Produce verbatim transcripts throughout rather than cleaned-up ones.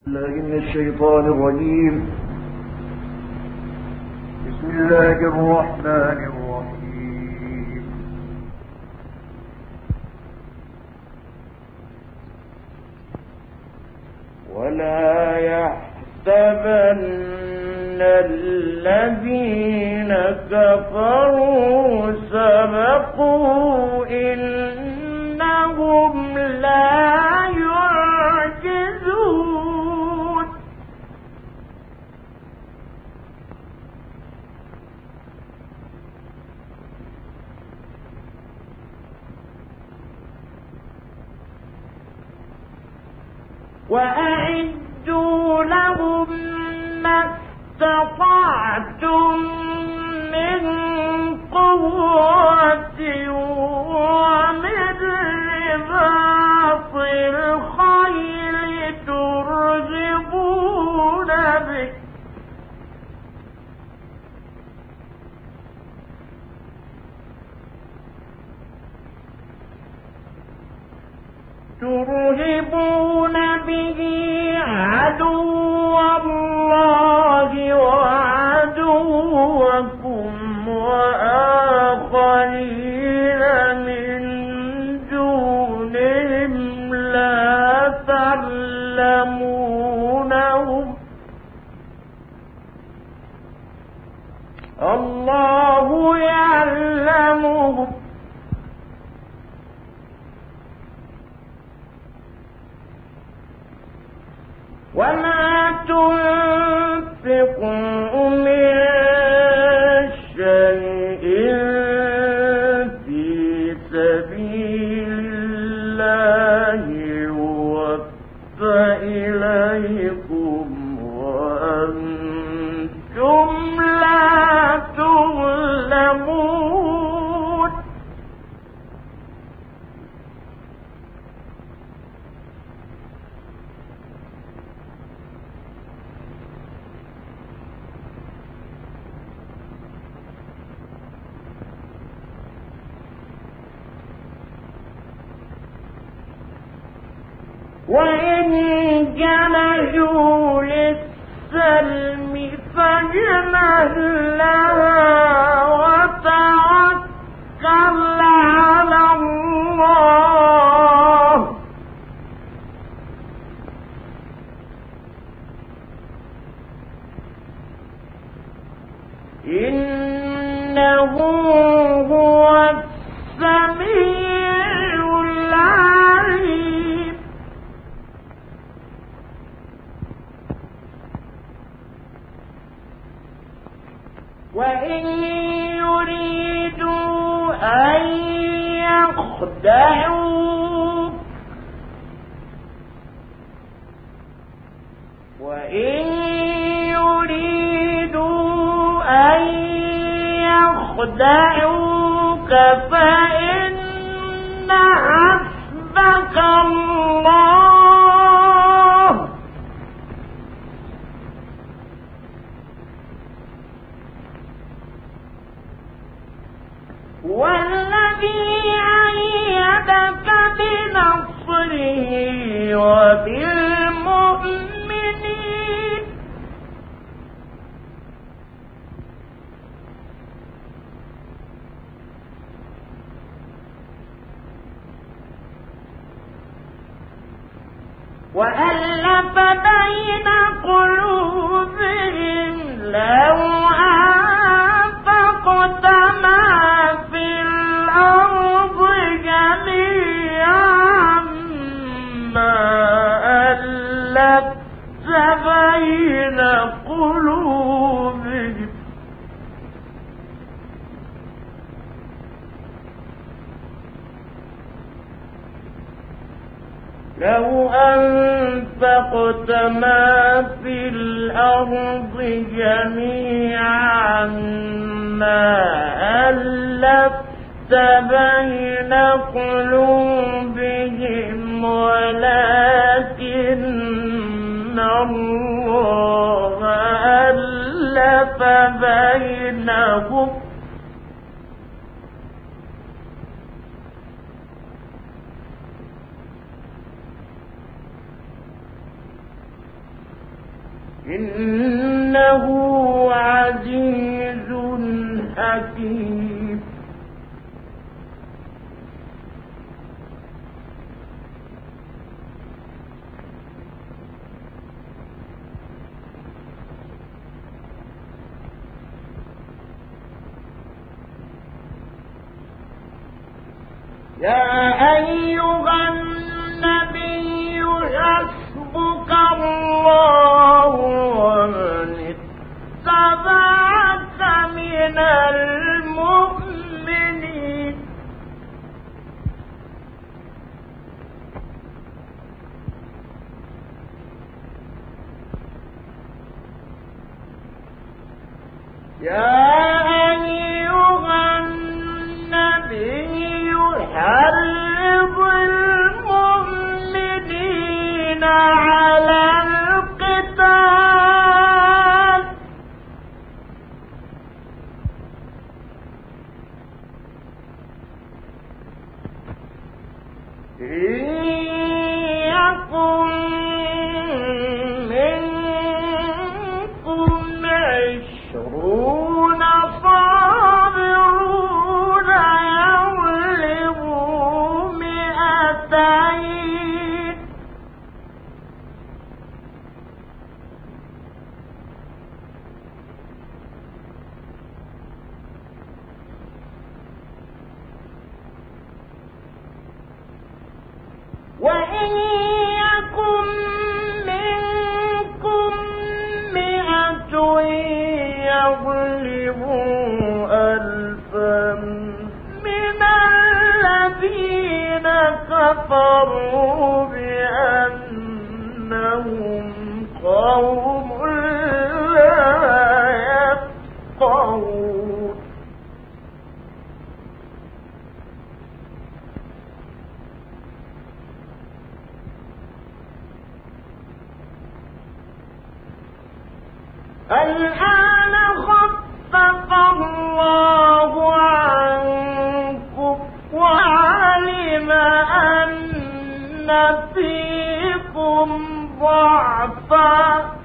من الشيطان الرجيم. بسم الله الرحمن الرحيم. ولا يحسبن الذين كفروا سبقوا إنهم لا يعجزون. وأعدوا لهم ما استطعتم من قوة ومن رباط الخيل ترهبون به ترهبون به عدو الله وعدوكم وآخرين من دونهم لا تعلمونهم الله يعلمهم وما تنفقوا من شيء في سبيل الله يوفى إليكم وأنتم لا تظلمون. وإن جنحوا للسلم فاجنح لها وتوكل على الله إنه هو السميع العليم. وإن يريدوا أن يخدعوك وإن يريدوا أن يخدعوك فإن حسبك الله والذي أيدك بنصره وبالمؤمنين. وألف بين قلوبهم لو أنفقت ما في الأرض جميعا ما ألفت بين قلوبهم لو أنفقت ما في الأرض جميعا ما ألفت بين قلوبهم ولكن الله ألف بينهم إنه عزيز حكيم. يا أيها النبي حسبك الله ومن اتبعك من المؤمنين. يا أيها النبي حرض المؤمنين على القتال إن يكن منكم عشرون صابرون يغلبوا مئتين وإن يكن منكم مئة يغلبوا ألفا من الذين كفروا بأنهم قوم لا يفقهون. الآن خفف الله عنكم وعلم أن فيكم ضعفا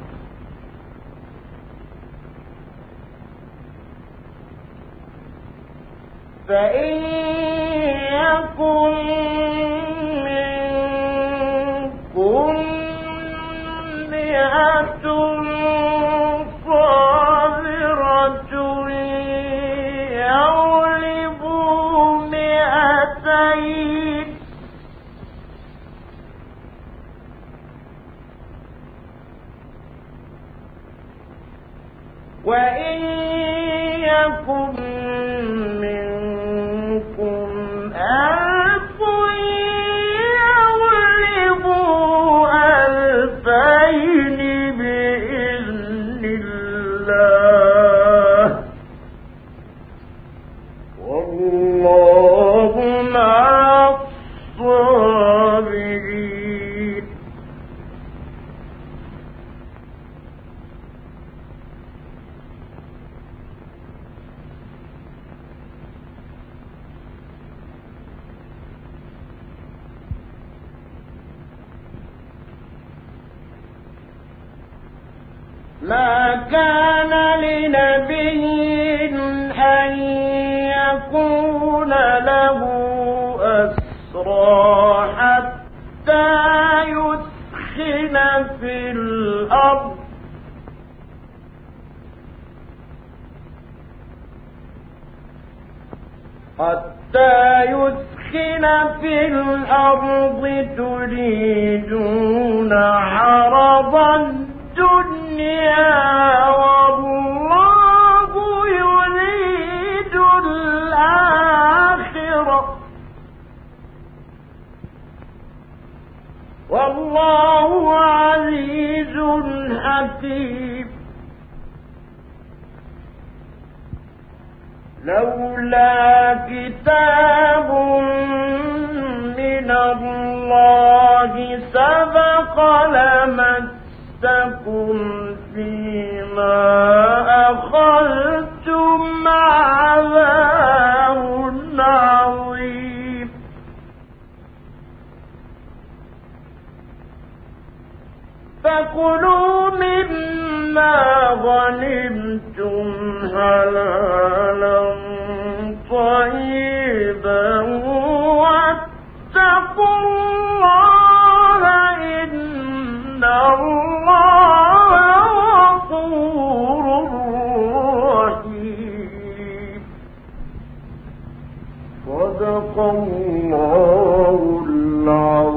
فإن يكن منكم مئة صابرة يغلبوا مئتين وإن يكن منكم ألف يغلبوا ألفين بإذن الله والله مع الصابرين. ما كان لنبي أن يكون له أسرى حتى يثخن في الأرض حتى يثخن في الأرض تريدون عرض الدنيا والله يريد الآخرة والله عزيز حكيم. لولا كتاب من الله سبق لمسكم فيما أخذتم عذاب عظيم. فكلوا مما مما غنمتم حلالا طيبا واتقوا الله إن الله غفور رحيم. صدق الله العظيم.